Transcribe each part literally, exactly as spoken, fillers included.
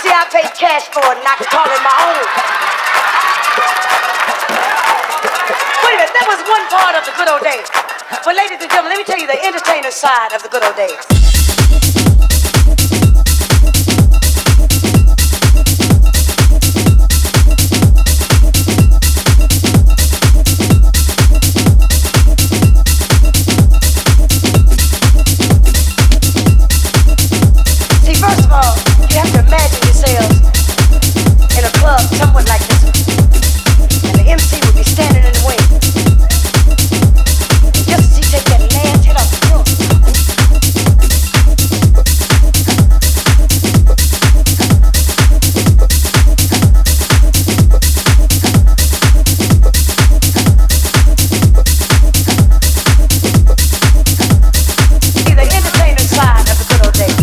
See, I paid cash for it and I could call it my own. Wait a minute, that was one part of the good old days. But ladies and gentlemen, let me tell you the entertainer side of the good old days. Somewhat like this one. And the M C would be standing in the wing. And just as he take that last hit off the drum, see the entertainer side of the good old days.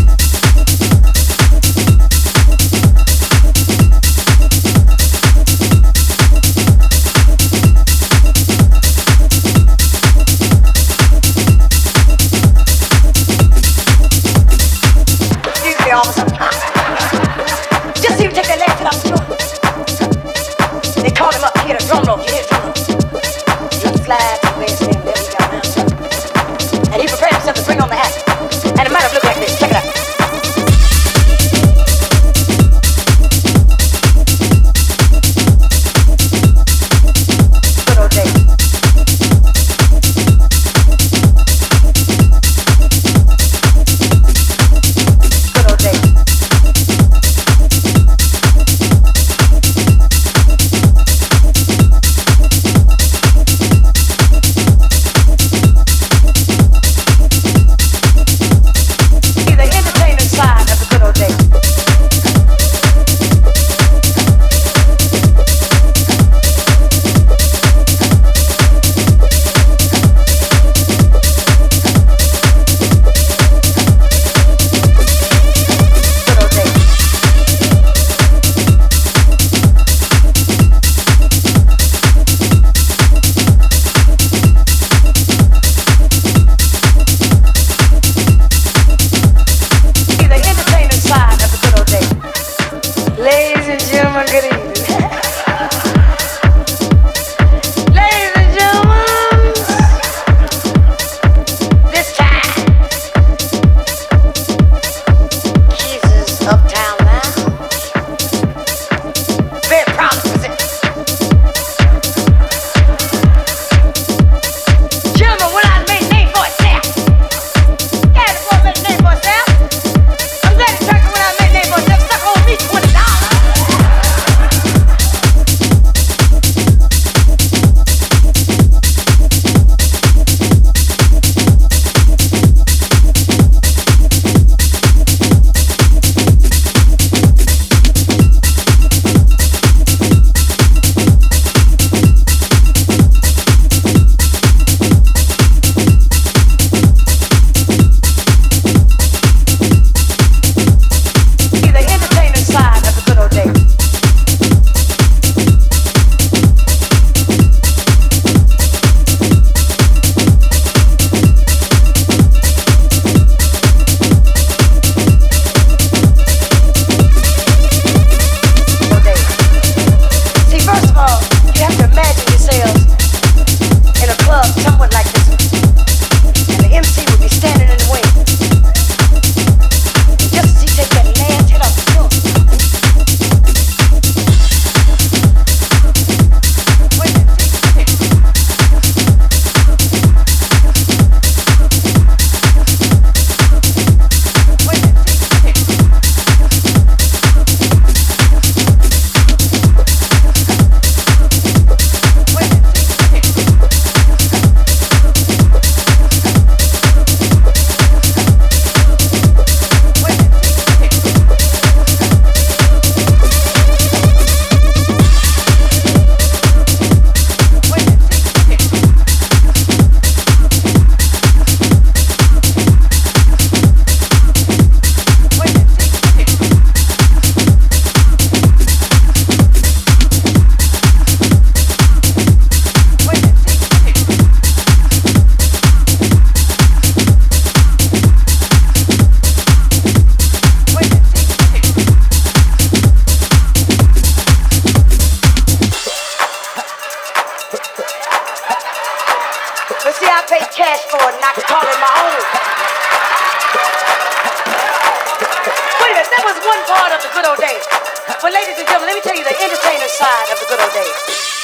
Just see him take that last hit off the drum. They called him up, he hit a drum roll, he hit a drum roll. He flies to the base and there we got him. And he prepared himself to bring on the act. And it might have looked like this, check it out. Good old days. Good old days. See the see, I paid cash for it and I could call it my own. Wait a minute, that was one part of the good old days. But ladies and gentlemen, let me tell you the entertainer side of the good old days.